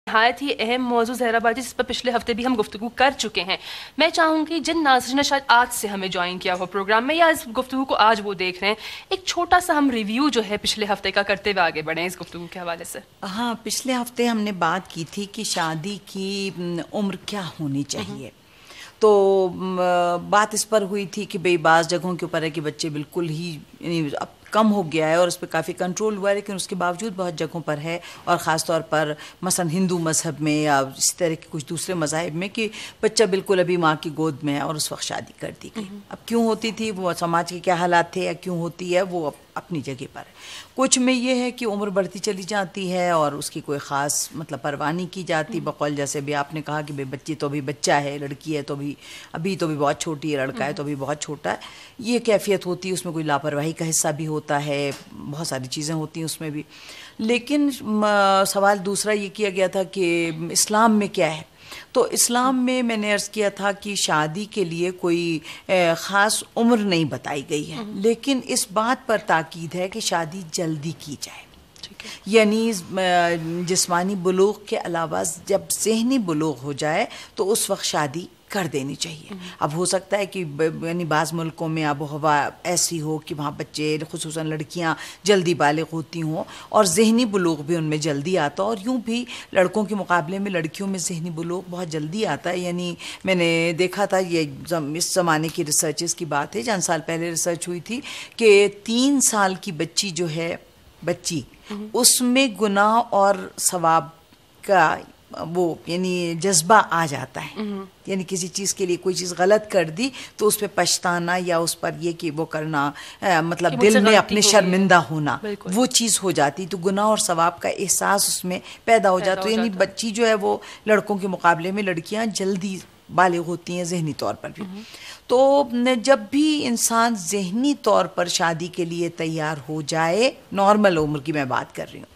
नहायत ही अहम मौजू ज़हराबादी, जिस पर पिछले हफ्ते भी हम गुफ्तगू कर चुके हैं। मैं चाहूँगी जिन नाज़रीन ने शायद आज से हमें ज्वाइन किया हो प्रोग्राम में, या इस गुफ्तगू को आज वो देख रहे हैं, एक छोटा सा हम रिव्यू जो है पिछले हफ्ते का करते हुए आगे बढ़े इस गुफ्तगू के हवाले से। हाँ, पिछले हफ्ते हमने बात की थी कि शादी की उम्र क्या होनी चाहिए। तो बात इस पर हुई थी कि भाई बाज़ जगहों के ऊपर है कि बच्चे बिल्कुल ही अब कम हो गया है और उस पर काफ़ी कंट्रोल हुआ है, लेकिन उसके बावजूद बहुत जगहों पर है, और ख़ास तौर पर मसलन हिंदू मज़हब में या इस तरह के कुछ दूसरे मज़ाहिब में कि बच्चा बिल्कुल अभी माँ की गोद में है और उस वक्त शादी कर दी गई। अब क्यों होती थी वो, समाज के क्या हालात थे, या क्यों होती है वो अपनी जगह पर है। कुछ में ये है कि उम्र बढ़ती चली जाती है और उसकी कोई ख़ास मतलब परवाह नहीं की जाती। बकौल जैसे भी आपने कहा कि भाई बच्ची तो अभी बच्चा है, लड़की है तो अभी तो भी बहुत छोटी है, लड़का है तो अभी बहुत छोटा है, ये कैफियत होती है। उसमें कोई लापरवाही का हिस्सा भी होता है, बहुत सारी चीज़ें होती हैं उसमें भी। लेकिन सवाल दूसरा ये किया गया था कि इस्लाम में क्या है। तो इस्लाम में मैंने अर्ज़ किया था कि शादी के लिए कोई ख़ास उम्र नहीं बताई गई है, लेकिन इस बात पर ताकीद है कि शादी जल्दी की जाए। यानी जिस्मानी बुलूग के अलावा जब ज़हनी बुलूग हो जाए तो उस वक्त शादी कर देनी चाहिए। अब हो सकता है कि यानी बाज़ मुल्कों में आबो हवा ऐसी हो कि वहाँ बच्चे खुसूसन लड़कियाँ जल्दी बालिग होती हों और ज़हनी बुलूग भी उनमें जल्दी आता, और यूँ भी लड़कों के मुकाबले में लड़कियों में ज़हनी बुलूग बहुत जल्दी आता है। यानी मैंने देखा था, ये इस ज़माने की रिसर्चेस की बात है, चंद साल पहले रिसर्च हुई थी कि 3 साल की बच्ची जो है, बच्ची उसमें गुनाह और सवाब का वो यानी जज्बा आ जाता है। यानी किसी चीज़ के लिए कोई चीज़ गलत कर दी तो उस पर पछताना या उस पर ये कि वो करना मतलब दिल में अपने शर्मिंदा होना, वो चीज़ हो जाती, तो गुनाह और सवाब का एहसास उसमें पैदा हो जाता है। यानी बच्ची जो है वो लड़कों के मुकाबले में लड़कियां जल्दी बालिग होती हैं ज़हनी तौर पर भी। तो जब भी इंसान ज़हनी तौर पर शादी के लिए तैयार हो जाए, नॉर्मल उम्र की मैं बात कर रही हूँ,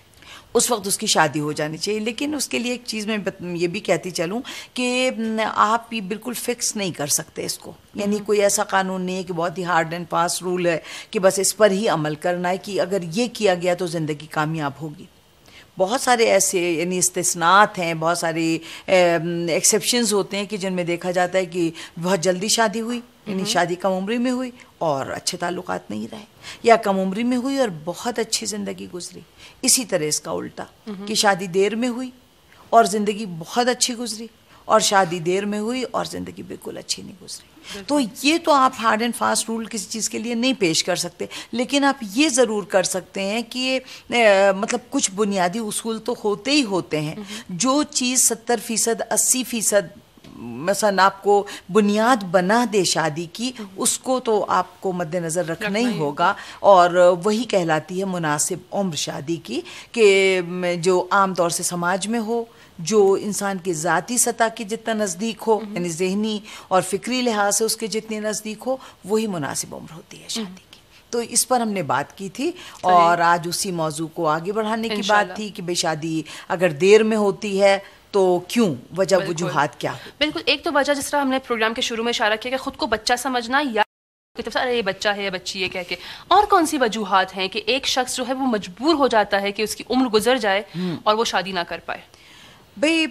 उस वक्त उसकी शादी हो जानी चाहिए। लेकिन उसके लिए एक चीज़ मैं ये भी कहती चलूँ कि आप ये बिल्कुल फिक्स नहीं कर सकते इसको। यानी कोई ऐसा कानून नहीं है कि बहुत ही हार्ड एंड फास्ट रूल है कि बस इस पर ही अमल करना है कि अगर ये किया गया तो ज़िंदगी कामयाब होगी। बहुत सारे ऐसे यानी इस्तिस्नात हैं, बहुत सारे एक्सेप्शंस होते हैं कि जिनमें देखा जाता है कि बहुत जल्दी शादी हुई, यानी शादी कम उम्री में हुई और अच्छे ताल्लुकात नहीं रहे, या कम उम्री में हुई और बहुत अच्छी ज़िंदगी गुजरी। इसी तरह इसका उल्टा कि शादी देर में हुई और ज़िंदगी बहुत अच्छी गुजरी, और शादी देर में हुई और ज़िंदगी बिल्कुल अच्छी नहीं गुजरी। तो ये तो आप हार्ड एंड फास्ट रूल किसी चीज़ के लिए नहीं पेश कर सकते, लेकिन आप ये ज़रूर कर सकते हैं कि मतलब कुछ बुनियादी उसूल तो होते ही होते हैं। जो चीज़ 70%, 80% मसलन आपको बुनियाद बना दे शादी की, उसको तो आपको मद्देनज़र रखना ही होगा, और वही कहलाती है मुनासिब उम्र शादी की, कि जो आम तौर से समाज में हो, जो इंसान की ज़ाती सतह के जितना नज़दीक हो, यानी ज़हनी और फ़िक्री लिहाज से उसके जितने नज़दीक हो, वही मुनासिब उम्र होती है शादी की। तो इस पर हमने बात की थी, और आज उसी मौजू को आगे बढ़ाने की बात थी कि भाई शादी अगर देर में होती है तो क्यों, वजह वजूहात क्या। बिल्कुल, एक तो वजह जिस तरह हमने प्रोग्राम के शुरू में इशारा किया कि खुद को बच्चा समझना, या अरे ये बच्चा है या बच्ची है कह के। और कौन सी वजूहात हैं कि एक शख्स जो है वो मजबूर हो जाता है कि उसकी उम्र गुजर जाए और वो शादी ना कर पाए। भाई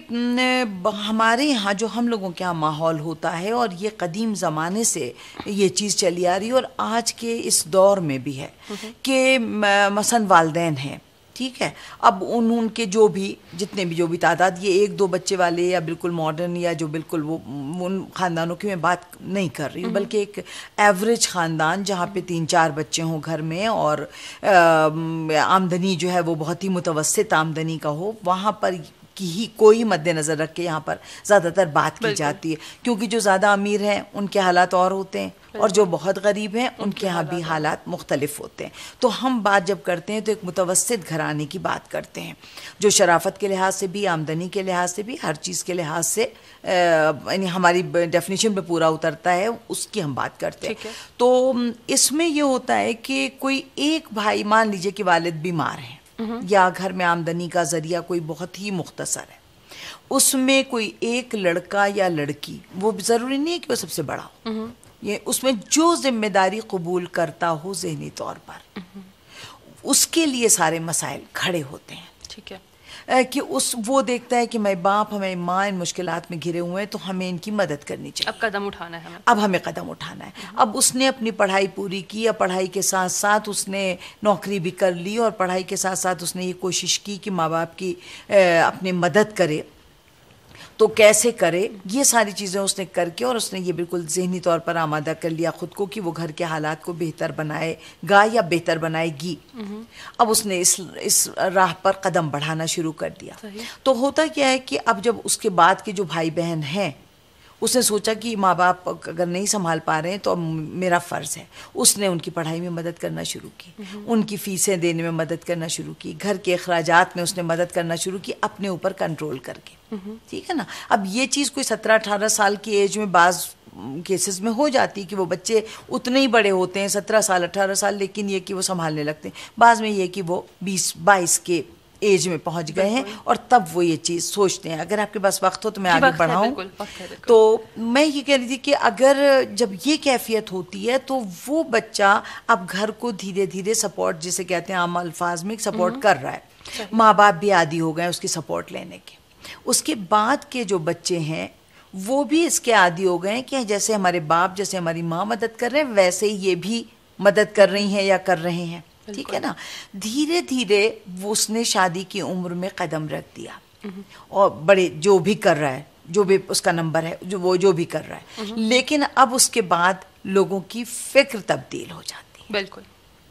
हमारे यहाँ जो हम लोगों के यहाँ माहौल होता है, और ये कदीम ज़माने से ये चीज़ चली आ रही है और आज के इस दौर में भी है कि मसलन वालिदैन हैं, ठीक है, अब उनके जो भी तादाद, ये 1-2 बच्चे वाले या बिल्कुल मॉडर्न या जो बिल्कुल वो उन ख़ानदानों की मैं बात नहीं कर रही हूँ, बल्कि एक एवरेज ख़ानदान जहाँ पे 3-4 बच्चे हों घर में और आमदनी जो है वो बहुत ही मुतवस्सित आमदनी का हो, वहाँ पर की ही कोई मद्देनज़र रख के यहाँ पर ज़्यादातर बात की जाती है, क्योंकि जो ज़्यादा अमीर हैं उनके हालात और होते हैं और जो बहुत गरीब हैं उनके यहाँ भी हालात मुख्तलिफ होते हैं। तो हम बात जब करते हैं तो एक मुतवस्सित घराने की बात करते हैं, जो शराफत के लिहाज से भी, आमदनी के लिहाज से भी, हर चीज़ के लिहाज से यानी हमारी डेफिनेशन पे पूरा उतरता है, उसकी हम बात करते हैं। तो इसमें ये होता है कि कोई एक भाई, मान लीजिए कि वालिद बीमार हैं या घर में आमदनी का जरिया कोई बहुत ही मुख्तसर है, उसमें कोई एक लड़का या लड़की, वो ज़रूरी नहीं है कि वो सबसे बड़ा हो, ये उसमें जो जिम्मेदारी कबूल करता हो ज़हनी तौर पर, उसके लिए सारे मसाइल खड़े होते हैं। ठीक है। कि उस वो देखता है कि मैं बाप, हमें माँ इन मुश्किलात में घिरे हुए हैं, तो हमें इनकी मदद करनी चाहिए, अब कदम उठाना है हमें, अब हमें कदम उठाना है। अब उसने अपनी पढ़ाई पूरी की, या पढ़ाई के साथ साथ उसने नौकरी भी कर ली, और पढ़ाई के साथ साथ उसने ये कोशिश की कि माँ बाप की अपनी मदद करे, तो कैसे करे, ये सारी चीज़ें उसने करके, और उसने ये बिल्कुल ज़हनी तौर पर आमादा कर लिया ख़ुद को कि वो घर के हालात को बेहतर बनाएगा या बेहतर बनाएगी। अब उसने इस राह पर कदम बढ़ाना शुरू कर दिया। तो होता क्या है कि अब जब उसके बाद के जो भाई बहन हैं, उसने सोचा कि माँ बाप अगर नहीं संभाल पा रहे हैं तो अब मेरा फ़र्ज़ है। उसने उनकी पढ़ाई में मदद करना शुरू की, उनकी फ़ीसें देने में मदद करना शुरू की, घर के अखराजात में उसने मदद करना शुरू की, अपने ऊपर कंट्रोल करके। ठीक है ना। अब ये चीज़ कोई 17-18 साल की एज में बाज़ केसेस में हो जाती है कि वो बच्चे उतने ही बड़े होते हैं, 17 साल 18 साल, लेकिन ये कि वो संभालने लगते हैं। बाज़ में ये कि वो 20-22 के एज में पहुंच गए हैं, और तब वो ये चीज़ सोचते हैं। अगर आपके पास वक्त हो तो मैं आगे बढ़ाऊं, तो मैं ये कह रही थी कि अगर जब ये कैफियत होती है तो वो बच्चा अब घर को धीरे धीरे सपोर्ट, जिसे कहते हैं आम अल्फाज में, सपोर्ट कर रहा है। माँ बाप भी आदी हो गए उसकी सपोर्ट लेने के। उसके बाद के जो बच्चे हैं वो भी इसके आदी हो गए कि जैसे हमारे बाप, जैसे हमारी माँ मदद कर रहे हैं, वैसे ही ये भी मदद कर रही हैं या कर रहे हैं। ठीक है ना। धीरे धीरे वो उसने शादी की उम्र में कदम रख दिया, और बड़े जो भी कर रहा है, जो भी उसका नंबर है, जो भी कर रहा है, लेकिन अब उसके बाद लोगों की फिक्र तब्दील हो जाती है। बिल्कुल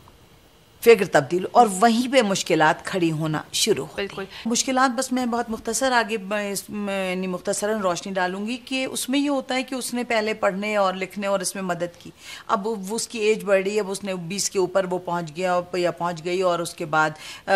फिक्र तब्दील, और वहीं पे मुश्किलात खड़ी होना शुरू होती है। मुश्किलात बस मैं बहुत मुख्तसर आगे मुख्तसरन रोशनी डालूंगी कि उसमें ये होता है कि उसने पहले पढ़ने और लिखने और इसमें मदद की। अब वो उसकी एज बढ़ रही है, अब उसने 20 के ऊपर वो पहुंच गया या पहुंच गई, और उसके बाद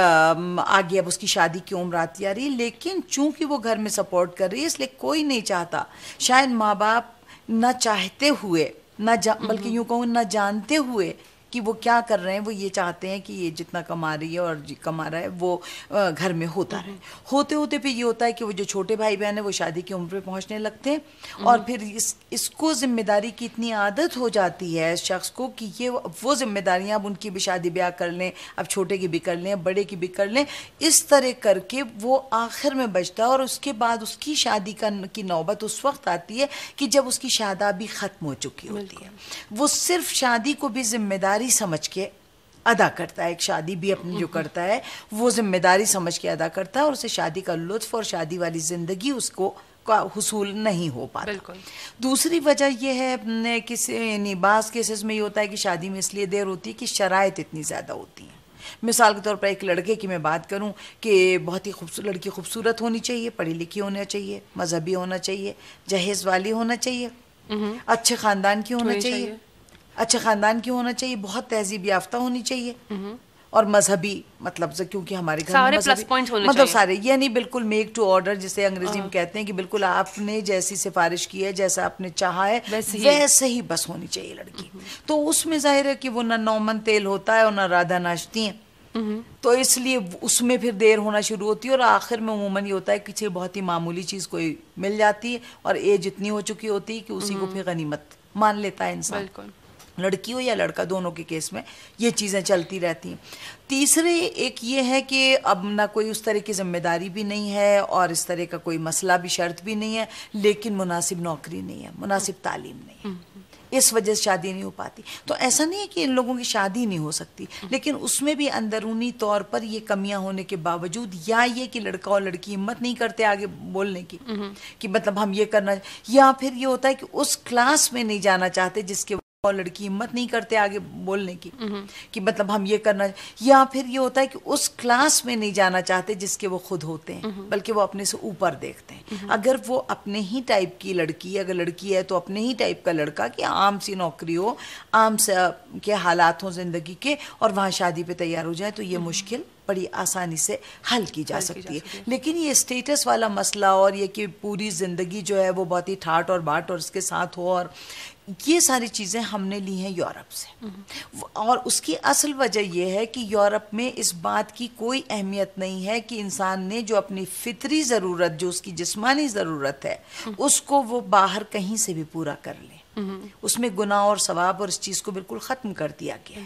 आगे अब उसकी शादी की उम्र आती आ रही है। लेकिन चूंकि वो घर में सपोर्ट कर रही है, इसलिए कोई नहीं चाहता, शायद माँ बाप न चाहते हुए, बल्कि यूँ कहूँ न जानते हुए कि वो क्या कर रहे हैं, वो ये चाहते हैं कि ये जितना कमा रही है और कमा रहा है वो घर में होता रहे। होते होते फिर ये होता है कि वो जो छोटे भाई बहन है वो शादी की उम्र पे पहुंचने लगते हैं, और फिर इसको जिम्मेदारी की इतनी आदत हो जाती है शख्स को कि ये वो जिम्मेदारियां, अब उनकी भी शादी ब्याह कर लें, अब छोटे की भी कर लें, बड़े की भी कर लें, इस तरह करके वो आखिर में बचता है। और उसके बाद उसकी शादी की नौबत उस वक्त आती है कि जब उसकी शादी ख़त्म हो चुकी होती है। वो सिर्फ शादी को भी जिम्मेदारी समझ के अदा करता है। एक शादी भी अपनी जो करता है वो जिम्मेदारी समझ के अदा करता है, और उसे शादी का लुत्फ और शादी वाली जिंदगी उसको का हुसूल नहीं हो पाता। दूसरी वजह यह है कि बाज़ केसेस में ये होता है कि शादी में इसलिए देर होती है कि शराइत इतनी ज़्यादा होती हैं। मिसाल के तौर पर एक लड़के की मैं बात करूं कि बहुत ही लड़की खूबसूरत होनी चाहिए, पढ़ी लिखी होना चाहिए, मजहबी होना चाहिए, जहेज वाली होना चाहिए, अच्छे ख़ानदान की होना चाहिए, अच्छे ख़ानदान की होना चाहिए, बहुत तहजीब याफ्ता होनी चाहिए, और मजहबी, मतलब क्योंकि हमारे घर सारे में प्लस पॉइंट्स होने मतलब चाहिए। सारे, यानी बिल्कुल मेक टू ऑर्डर, जिसे अंग्रेजी में कहते हैं कि बिल्कुल आपने जैसी सिफारिश की है, जैसा आपने चाहा है वैसे ही बस होनी चाहिए लड़की। तो उसमें जाहिर है कि वो ना नौमन तेल होता है और ना राधा नाचती हैं, तो इसलिए उसमें फिर देर होना शुरू होती है, और आखिर में उमूमन ये होता है कि किसी बहुत ही मामूली चीज़ कोई मिल जाती है, और एज इतनी हो चुकी होती है कि उसी को फिर गनीमत मान लेता है इंसान, लड़की हो या लड़का, दोनों के केस में ये चीज़ें चलती रहती हैं। तीसरे एक ये है कि अब ना कोई उस तरह की जिम्मेदारी भी नहीं है, और इस तरह का कोई मसला भी, शर्त भी नहीं है, लेकिन मुनासिब नौकरी नहीं है, मुनासिब तालीम नहीं है, इस वजह से शादी नहीं हो पाती। तो ऐसा नहीं है कि इन लोगों की शादी नहीं हो सकती, लेकिन उसमें भी अंदरूनी तौर पर ये कमियां होने के बावजूद, या ये कि लड़का और लड़की हिम्मत नहीं करते आगे बोलने की कि मतलब हम ये करना, या फिर ये होता है कि उस क्लास में नहीं जाना चाहते जिसके, और लड़की हिम्मत नहीं करते आगे बोलने की कि मतलब हम ये करना, या फिर ये होता है कि उस क्लास में नहीं जाना चाहते जिसके वो खुद होते हैं, बल्कि वो अपने से ऊपर देखते हैं। अगर वो अपने ही टाइप की लड़की, अगर लड़की है तो अपने ही टाइप का लड़का, कि आम सी नौकरी हो, आम से के हालात हों जिंदगी के, और वहाँ शादी पे तैयार हो जाए, तो ये मुश्किल बड़ी आसानी से हल की जा सकती है। लेकिन ये स्टेटस वाला मसला, और ये कि पूरी ज़िंदगी जो है वो बहुत ही ठाट और बाट और इसके साथ हो, और ये सारी चीज़ें हमने ली हैं यूरोप से, और उसकी असल वजह यह है कि यूरोप में इस बात की कोई अहमियत नहीं है कि इंसान ने जो अपनी फितरी ज़रूरत, जो उसकी जिस्मानी ज़रूरत है, उसको वो बाहर कहीं से भी पूरा कर ले। उसमें गुनाह और सवाब और इस चीज़ को बिल्कुल ख़त्म कर दिया गया है।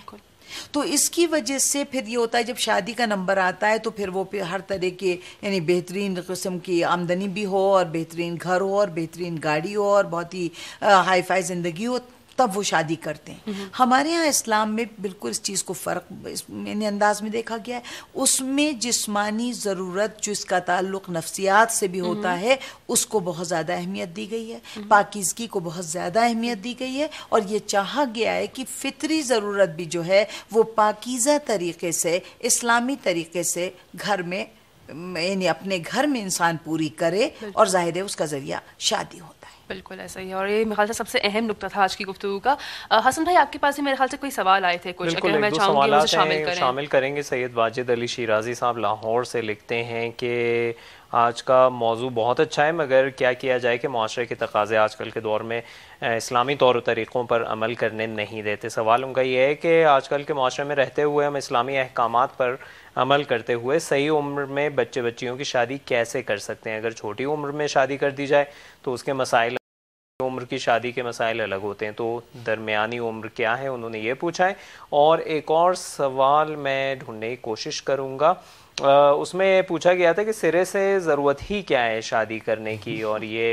तो इसकी वजह से फिर ये होता है जब शादी का नंबर आता है तो फिर वो फिर हर तरह के यानी बेहतरीन किस्म की आमदनी भी हो और बेहतरीन घर हो और बेहतरीन गाड़ी हो और बहुत ही हाई फाई ज़िंदगी हो, तब वो शादी करते हैं। हमारे यहाँ इस्लाम में बिल्कुल इस चीज़ को फ़र्क यानी अंदाज में देखा गया है। उसमें जिस्मानी ज़रूरत जो इसका ताल्लुक़ नफ्सियात से भी होता है उसको बहुत ज़्यादा अहमियत दी गई है, पाकीज़गी को बहुत ज़्यादा अहमियत दी गई है, और ये चाहा गया है कि फ़ितरी ज़रूरत भी जो है वो पाकीज़ा तरीक़े से, इस्लामी तरीक़े से घर में यानी अपने घर में इंसान पूरी करे, और ज़ाहिर है उसका ज़रिया शादी होता है। बिल्कुल ऐसा ही है, और ये मेरे ख्याल से सबसे अहम नुक्ता था आज की गुफ्तगू का। हसन भाई, आपके पास भी मेरे ख्याल से कोई सवाल आए थे कुछ, अगर मैं चाहूँगी उसे शामिल करेंगे। सैयद वाजिद अली शिराजी साहब लाहौर से लिखते हैं कि आज का मौजू बहुत अच्छा है, मगर क्या किया जाए कि माशरे के तकाज़े आजकल के दौर में इस्लामी तौर तरीक़ों पर अमल करने नहीं देते। सवाल उनका ये है कि आजकल के माशरे में रहते हुए हम इस्लामी अहकामात पर अमल करते हुए सही उम्र में बच्चे बच्चियों की शादी कैसे कर सकते हैं? अगर छोटी उम्र में शादी कर दी जाए तो उसके मसाइल, उम्र की शादी के मसाइल अलग होते हैं, तो दरमियानी उम्र क्या है, उन्होंने ये पूछा है। और एक और सवाल मैं ढूंढने की कोशिश करूँगा, उसमें पूछा गया था कि सिरे से ज़रूरत ही क्या है शादी करने की, और ये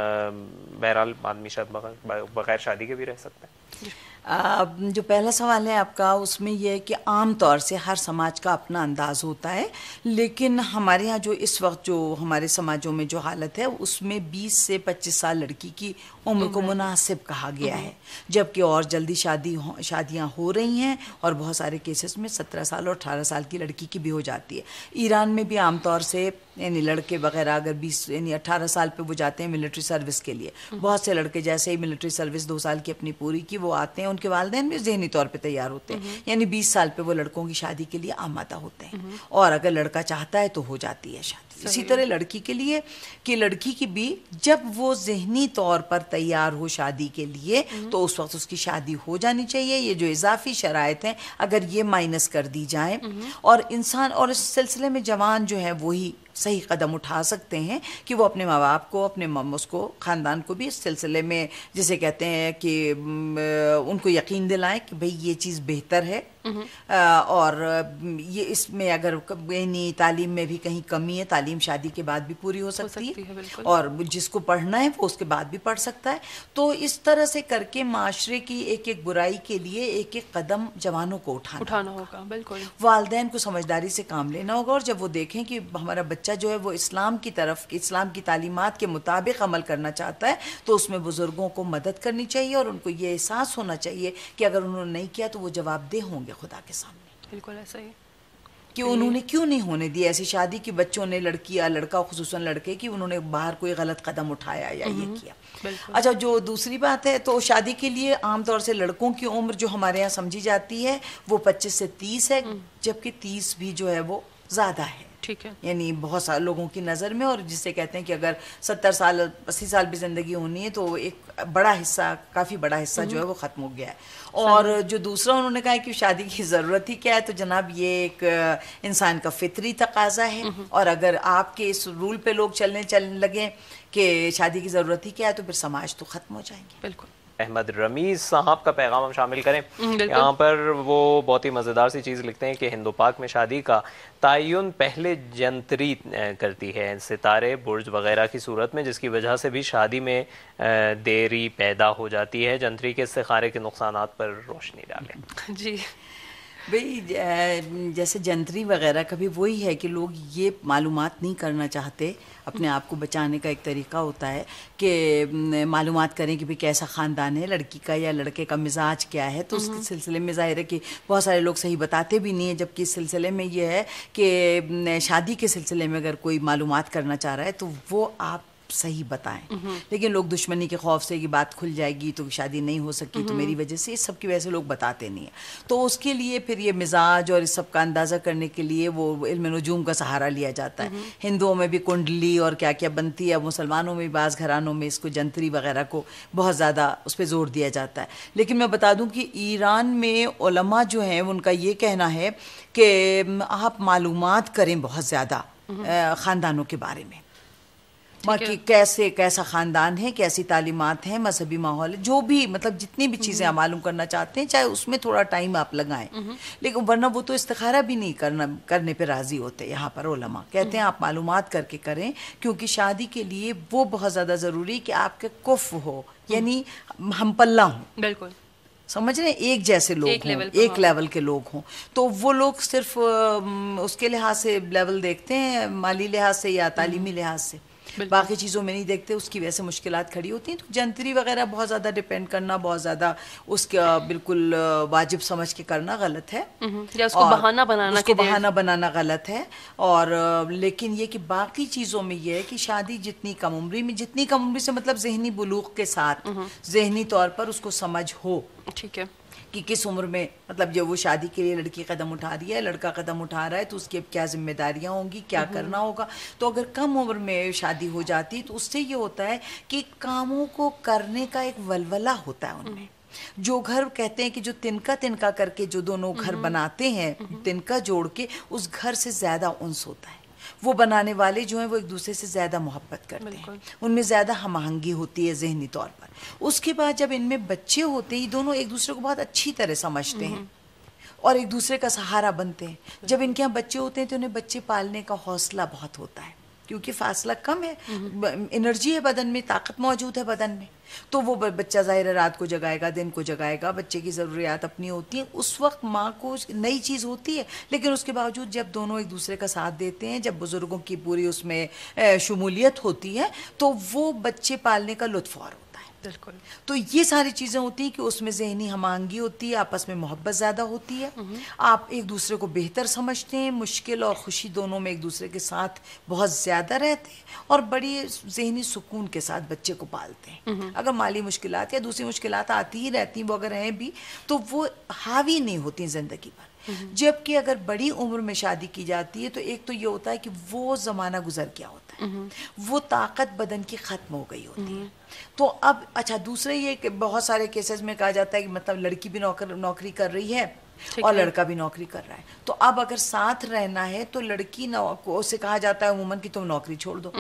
बहरहाल आदमी शायद बगैर शादी के भी रह सकता है। जो पहला सवाल है आपका, उसमें यह है कि आम तौर से हर समाज का अपना अंदाज होता है, लेकिन हमारे यहाँ जो इस वक्त जो हमारे समाजों में जो हालत है उसमें 20 से 25 साल लड़की की उम्र को मुनासिब कहा गया है, जबकि और जल्दी शादियाँ हो रही हैं, और बहुत सारे केसेस में 17 साल और 18 साल की लड़की की भी हो जाती है। ईरान में भी आमतौर से यानी लड़के वगैरह अगर 20 यानी 18 साल पे वो जाते हैं मिलिट्री सर्विस के लिए, बहुत से लड़के जैसे ही मिलिट्री सर्विस 2 साल की अपनी पूरी की वो आते हैं, उनके वालिदैन भी ज़हनी तौर पे तैयार होते हैं, यानी 20 साल पे वो लड़कों की शादी के लिए आमादा होते हैं, और अगर लड़का चाहता है तो हो जाती है शादी। इसी तरह लड़की के लिए कि लड़की की भी जब वो ज़हनी तौर पर तैयार हो शादी के लिए तो उस वक्त उसकी शादी हो जानी चाहिए। ये जो इजाफी शराइत हैं अगर ये माइनस कर दी जाए, और इंसान और इस सिलसिले में जवान जो है वही सही कदम उठा सकते हैं कि वो अपने माँ बाप को, अपने उसको ख़ानदान को भी इस सिलसिले में जिसे कहते हैं कि उनको यकीन दिलाएं कि भाई ये चीज़ बेहतर है, और ये इसमें अगर यानी तालीम में भी कहीं कमी है, तालीम शादी के बाद भी पूरी हो सकती है, और जिसको पढ़ना है वो उसके बाद भी पढ़ सकता है। तो इस तरह से करके माशरे की एक एक बुराई के लिए एक एक कदम जवानों को उठाना होगा। बिल्कुल वालिदैन को समझदारी से काम लेना होगा, और जब वो देखें कि हमारा बच्चा जो है वो इस्लाम की तरफ, इस्लाम की तालीमात के मुताबिक अमल करना चाहता है, तो उसमें बुजुर्गों को मदद करनी चाहिए, और उनको ये एहसास होना चाहिए कि अगर उन्होंने नहीं किया तो वो जवाबदेह होंगे खुदा के सामने। बिल्कुल ऐसा ही कि उन्होंने क्यों नहीं होने दी ऐसी शादी कि बच्चों ने, लड़की या लड़का खुसूसन लड़के की, उन्होंने बाहर कोई गलत कदम उठाया या ये किया। अच्छा, जो दूसरी बात है, तो शादी के लिए आमतौर से लड़कों की उम्र जो हमारे यहाँ समझी जाती है वो 25 से 30 है, जबकि 30 भी जो है वो ज़्यादा है, ठीक है, यानी बहुत सारे लोगों की नज़र में, और जिसे कहते हैं कि अगर 70 साल 80 साल भी ज़िंदगी होनी है तो एक बड़ा हिस्सा, काफ़ी बड़ा हिस्सा जो है वो ख़त्म हो गया है। और जो दूसरा उन्होंने कहा कि शादी की ज़रूरत ही क्या है, तो जनाब ये एक इंसान का फितरी तकाजा है, और अगर आपके इस रूल पे लोग चलने लगे कि शादी की ज़रूरत ही क्या है तो फिर समाज तो ख़त्म हो जाएंगे। बिल्कुल। अहमद रमीज़ साहब का पैगाम हम शामिल करें। यहाँ पर वो बहुत ही मज़ेदार सी चीज़ लिखते हैं कि हिंदू पाक में शादी का तयन पहले जंतरी करती है, सितारे, बुर्ज वगैरह की सूरत में, जिसकी वजह से भी शादी में देरी पैदा हो जाती है। जंतरी के इस्तिखारे के नुकसानात पर रोशनी डालें। जी भाई, जैसे जंतरी वगैरह का भी वही है कि लोग ये मालूमात नहीं करना चाहते, अपने आप को बचाने का एक तरीका होता है कि मालूमात करें कि भाई कैसा ख़ानदान है लड़की का या लड़के का, मिजाज क्या है, तो उसके सिलसिले में ज़ाहिर है कि बहुत सारे लोग सही बताते भी नहीं है, जबकि इस सिलसिले में ये है कि शादी के सिलसिले में अगर कोई मालूमात करना चाह रहा है तो वो आप सही बताएं, लेकिन लोग दुश्मनी के खौफ से कि बात खुल जाएगी तो शादी नहीं हो सकी तो मेरी वजह से, इस सब की वजह से लोग बताते नहीं हैं। तो उसके लिए फिर ये मिजाज और इस सब का अंदाज़ा करने के लिए वो इल्म नजूम का सहारा लिया जाता है। हिंदुओं में भी कुंडली और क्या क्या बनती है, मुसलमानों में भी बाज़ घरानों में इसको जंतरी वगैरह को बहुत ज़्यादा उस पर जोर दिया जाता है। लेकिन मैं बता दूं कि ईरान में उलमा जो हैं उनका ये कहना है कि आप मालूमात करें बहुत ज़्यादा ख़ानदानों के बारे में, बाकी कैसे कैसा खानदान है, कैसी तालीमात हैं, मजहबी माहौल है, जो भी मतलब जितनी भी चीज़ें आप मालूम करना चाहते हैं, चाहे उसमें थोड़ा टाइम आप लगाएं। लेकिन वरना वो तो इस्तिखारा भी नहीं करने पे राजी होते। यहाँ पर उलमा कहते हैं आप मालूमात करके करें, क्योंकि शादी के लिए वो बहुत ज़्यादा ज़रूरी कि आपके कुफ हो, यानी हम पल्ला हो, बिल्कुल समझ रहे हैं, एक जैसे लोग हों, एक लेवल के लोग हों। तो वो लोग सिर्फ उसके लिहाज से लेवल देखते हैं, माली लिहाज से या तालीमी लिहाज से, बाकी चीज़ों में नहीं देखते। उसकी वजह से मुश्किलात खड़ी होती हैं। तो जंतरी वगैरह बहुत ज़्यादा डिपेंड करना, बहुत ज़्यादा उसका बिल्कुल वाजिब समझ के करना गलत है, या उसको बहाना बनाना गलत है। और लेकिन ये कि बाकी चीज़ों में ये है कि शादी जितनी कम उम्री से मतलब जहनी बुलूग के साथ, जहनी तौर पर उसको समझ हो, ठीक है, कि किस उम्र में मतलब जब वो शादी के लिए लड़की कदम उठा रही है, लड़का कदम उठा रहा है, तो उसकी अब क्या जिम्मेदारियां होंगी, क्या करना होगा। तो अगर कम उम्र में शादी हो जाती तो उससे ये होता है कि कामों को करने का एक वलवला होता है उनमें। जो घर कहते हैं कि जो तिनका तिनका करके जो दोनों घर बनाते हैं, तिनका जोड़ के, उस घर से ज्यादा उन्स होता है। वो बनाने वाले जो हैं वो एक दूसरे से ज़्यादा मोहब्बत करते हैं, उनमें ज़्यादा हमआहंगी होती है जहनी तौर पर। उसके बाद जब इनमें बच्चे होते हैं, दोनों एक दूसरे को बहुत अच्छी तरह समझते हैं और एक दूसरे का सहारा बनते हैं। जब इनके यहाँ बच्चे होते हैं तो उन्हें बच्चे पालने का हौसला बहुत होता है, क्योंकि फासला कम है, एनर्जी है बदन में, ताकत मौजूद है बदन में। तो वो बच्चा ज़ाहिर है रात को जगाएगा, दिन को जगाएगा, बच्चे की ज़रूरियात अपनी होती हैं। उस वक्त माँ को नई चीज़ होती है, लेकिन उसके बावजूद जब दोनों एक दूसरे का साथ देते हैं, जब बुज़ुर्गों की पूरी उसमें शमूलियत होती है, तो वो बच्चे पालने का लुत्फ़ और होता है। बिल्कुल। तो ये सारी चीज़ें होती हैं कि उसमें ज़हनी हमआहंगी होती है, आपस में मोहब्बत ज़्यादा होती है, आप एक दूसरे को बेहतर समझते हैं, मुश्किल और खुशी दोनों में एक दूसरे के साथ बहुत ज़्यादा रहते हैं और बड़ी ज़हनी सुकून के साथ बच्चे को पालते हैं। अगर माली मुश्किलात या दूसरी मुश्किलात आती ही रहती हैं, वो अगर हैं भी, तो वो हावी नहीं होती ज़िंदगी पर। जबकि अगर बड़ी उम्र में शादी की जाती है तो एक तो ये होता है कि वो ज़माना गुजर गया होता है, वो ताकत बदन की ख़त्म हो गई होती है। तो अब अच्छा, दूसरे ये कि बहुत सारे केसेस में कहा जाता है कि मतलब लड़की भी नौकरी कर रही है और लड़का भी नौकरी कर रहा है, तो अब अगर साथ रहना है तो लड़की को उसे कहा जाता है उमूमन कि तुम नौकरी छोड़ दो।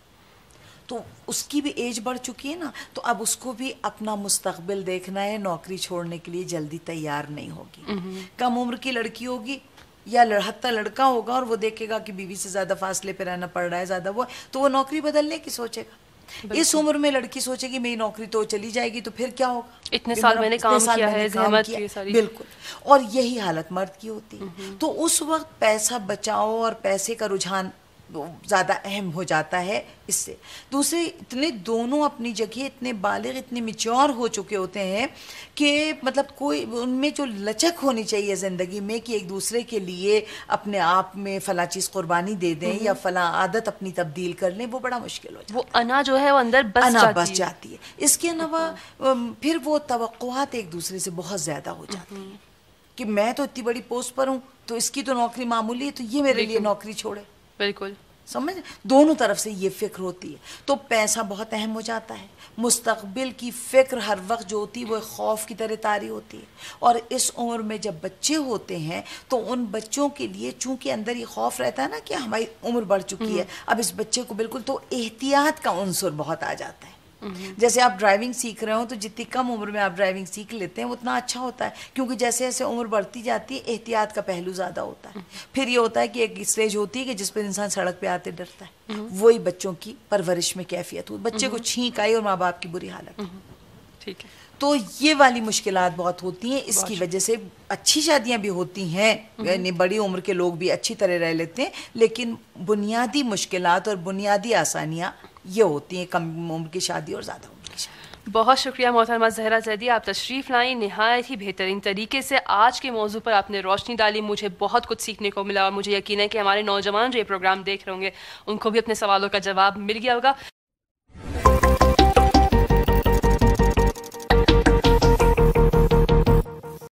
तो उसकी भी एज बढ़ चुकी है ना, तो अब उसको भी अपना मुस्तकबिल देखना है, नौकरी छोड़ने के लिए जल्दी तैयार नहीं होगी। कम उम्र की लड़की होगी या हत्ता लड़का होगा और वो देखेगा कि बीवी से ज़्यादा फासले पे रहना पड़ रहा है, ज़्यादा वो, तो वो नौकरी बदलने की सोचेगा। इस उम्र में लड़की सोचेगी मेरी नौकरी तो चली जाएगी, तो फिर क्या होगा, इतने साल मैंने काम किया है, ज़हमत की सारी। बिल्कुल। और यही हालत मर्द की होती है। तो उस वक्त पैसा बचाओ और पैसे का रुझान ज़्यादा अहम हो जाता है इससे। दूसरे इतने दोनों अपनी जगह इतने बालिग, इतने मिच्योर हो चुके होते हैं कि मतलब कोई उनमें जो लचक होनी चाहिए ज़िंदगी में कि एक दूसरे के लिए अपने आप में फ़ला चीज़ कुर्बानी दे दें या फ़ला आदत अपनी तब्दील कर लें, वो बड़ा मुश्किल हो जाता है। वो अना जो है वो अंदर बस जाती है। इसके अलावा फिर वो तवक्कुआत एक दूसरे से बहुत ज़्यादा हो जाती हैं कि मैं तो इतनी बड़ी पोस्ट पर हूँ, तो इसकी तो नौकरी मामूली है, तो ये मेरे लिए नौकरी छोड़े। बिल्कुल, समझ, दोनों तरफ से ये फिक्र होती है। तो पैसा बहुत अहम हो जाता है, मुस्तकबिल की फिक्र हर वक्त जो होती है वो खौफ की तरह तारी होती है। और इस उम्र में जब बच्चे होते हैं तो उन बच्चों के लिए चूंकि अंदर ये खौफ रहता है ना कि हमारी उम्र बढ़ चुकी है, अब इस बच्चे को बिल्कुल, तो एहतियात का उन्सुर बहुत आ जाता है। जैसे आप ड्राइविंग सीख रहे हो तो जितनी कम उम्र में आप ड्राइविंग सीख लेते हैं उतना अच्छा होता है, क्योंकि जैसे जैसे उम्र बढ़ती जाती है एहतियात का पहलू ज़्यादा होता है। फिर ये होता है कि एक स्टेज होती है कि जिस पर इंसान सड़क पे आते डरता है। वही बच्चों की परवरिश में कैफियत हो, बच्चे को छींक आई और माँ बाप की बुरी हालत। ठीक है। तो ये वाली मुश्किलात बहुत होती हैं। इसकी वजह से अच्छी शादियां भी होती हैं, यानी बड़ी उम्र के लोग भी अच्छी तरह रह लेते हैं, लेकिन बुनियादी मुश्किलात और बुनियादी आसानियां ये होती हैं कम उम्र की शादी और ज़्यादा उम्र की शादी। बहुत शुक्रिया मोहतरमा ज़हरा ज़ैदी, आप तशरीफ़ लाई, नहायत ही बेहतरीन तरीके से आज के मौजू पर आपने रोशनी डाली। मुझे बहुत कुछ सीखने को मिला और मुझे यकीन है कि हमारे नौजवान जो ये प्रोग्राम देख रहे होंगे उनको भी अपने सवालों का जवाब मिल गया होगा।